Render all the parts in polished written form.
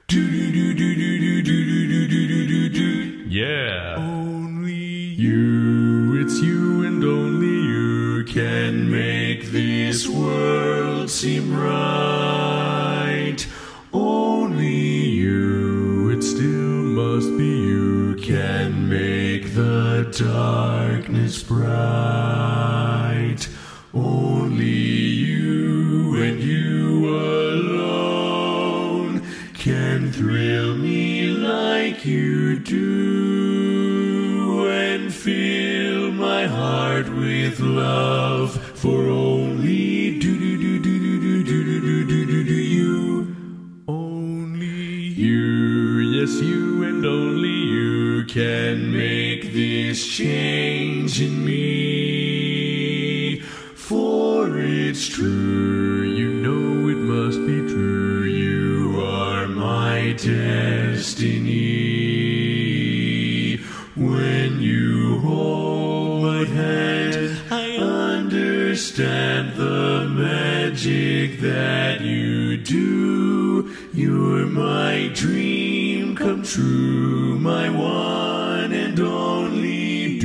Yeah. Only you, it's you and only you can make this world seem right. Only you, it still must be you, can make the darkness bright. Only you and you alone can thrill me like you do and fill my heart with love, for only you. Only you, yes you and only you can make this change in me. For it's true, you know it must be true, you are my destiny. When you hold my hand, I understand the magic that you do. You're my dream come true, my one and only.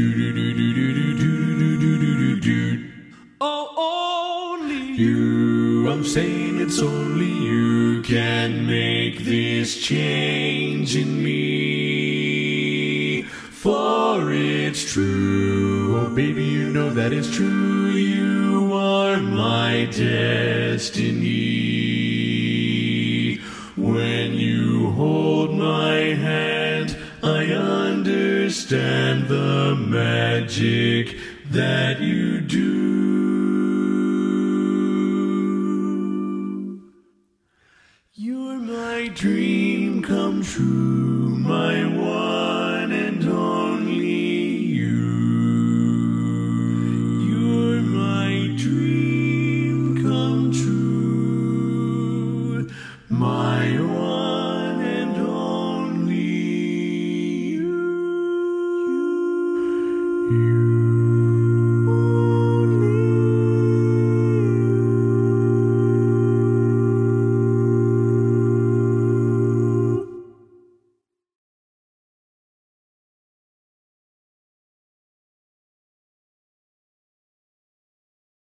Oh, only you, I'm saying it's only you can make this change in me. For it's true, oh baby, you know that it's true, you are my destiny. When you hold my hand, I understand the magic that you do. You're my dream come true.